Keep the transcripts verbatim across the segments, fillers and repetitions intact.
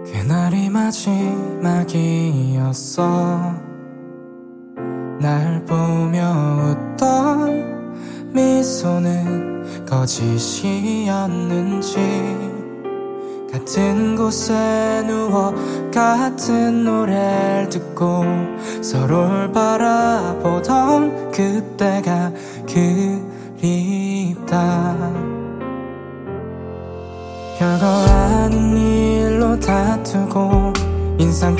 그날이 마지막이었어. 날 보며 웃던 미소는 거짓이었는지, 같은 곳에 누워 같은 노래를 듣고 서로를 바라보던 그때가 그립다. 별거 아닌 일로 다투고 인상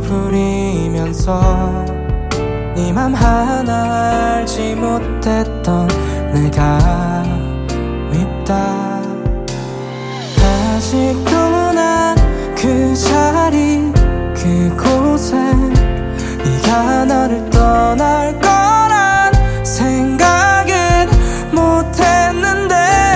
찌푸리면서 네 맘 하나 알지 못했던 내가 밉다. 아직도 난 그 자리 그곳에 네가 나를 떠날 거란 생각은 못했는데,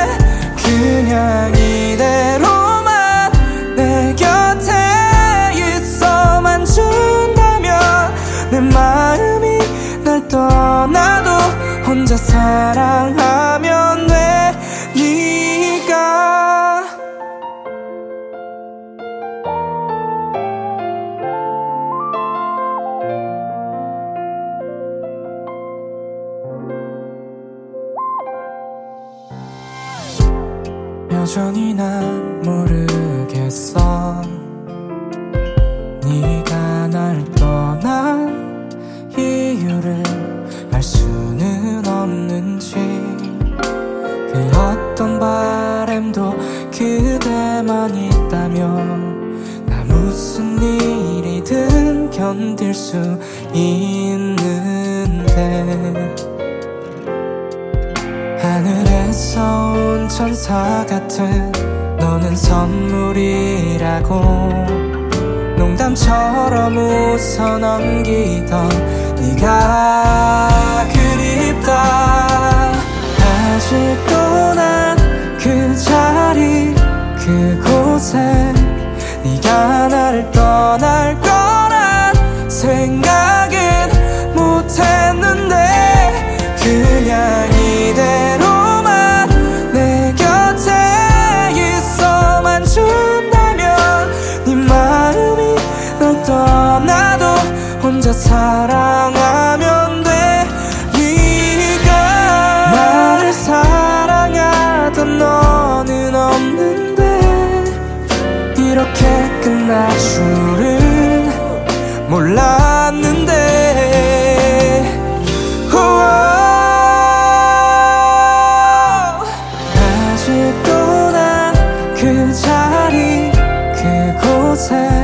그냥 이대로만 내 곁에 있어만 준다면 내 마음이 날 떠나도 혼자 사랑하면 돼. 네가 여전히 난 모르겠어. 네가 날 떠난 이유를 알 수는 없는지, 그 어떤 바램도 그대만 있다면 나 무슨 일이든 견딜 수 있는데, 하늘에서 온 천사 같은 너는 선물이라고 농담처럼 웃어 넘기던 네가 그립다. 아직도 난 그 자리 그곳에 네가 나를 떠날 거란 생각은 못했는데, 그냥 이대로만 내 곁에 있어만 준다면 네 마음이 널 떠나도 혼자 사랑하면 돼. 네가 나를 사랑하던 너는 없는데 이렇게 끝날 줄은 몰랐는데. 그 자리 그곳에